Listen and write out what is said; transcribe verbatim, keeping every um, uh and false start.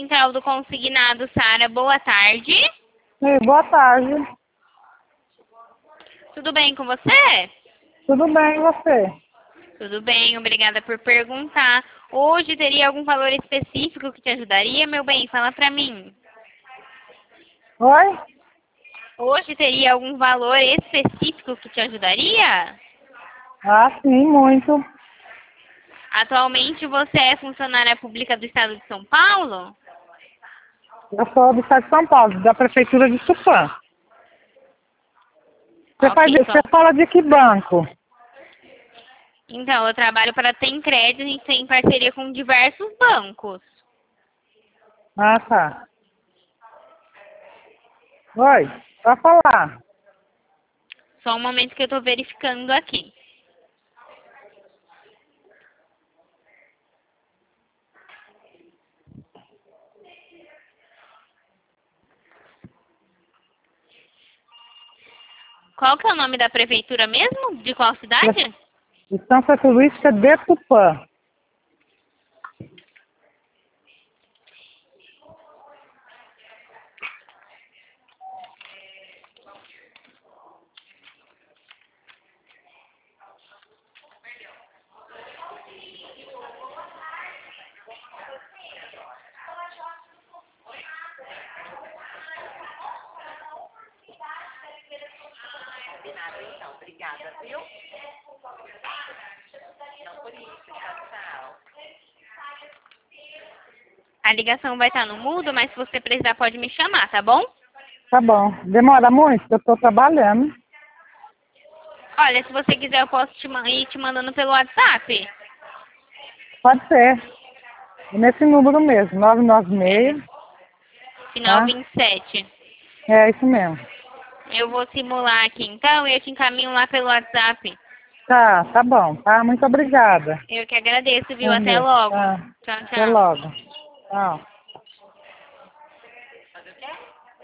Central do Consignado, Sara. Boa tarde. Sim, boa tarde. Tudo bem com você? Tudo bem, e você? Tudo bem, obrigada por perguntar. Hoje teria algum valor específico que te ajudaria, meu bem? Fala pra mim. Oi? Hoje teria algum valor específico que te ajudaria? Ah, sim, muito. Atualmente você é funcionária pública do Estado de São Paulo? Eu sou do estado de São Paulo, da prefeitura de Tupã. Você, faz, Ok, você só. fala de que banco? Então, eu trabalho para a Tem Crédito, a gente tem parceria com diversos bancos. Ah, tá. Oi, pode falar. Só um momento que eu estou verificando aqui. Qual que é o nome da prefeitura mesmo? De qual cidade? Estância Turística de Tupã. A ligação vai estar no mudo, mas se você precisar pode me chamar, tá bom? Tá bom. Demora muito? Eu estou trabalhando. Olha, se você quiser eu posso te ma- ir te mandando pelo WhatsApp. Pode ser. Nesse número mesmo, nove nove seis. Final Tá? vinte e sete. É isso mesmo. Eu vou simular aqui então e eu te encaminho lá pelo WhatsApp. Tá, tá bom. Tá, muito obrigada. Eu que agradeço, viu? Bom Até dia. logo. Tá. Tchau, Até tchau. logo. Tchau.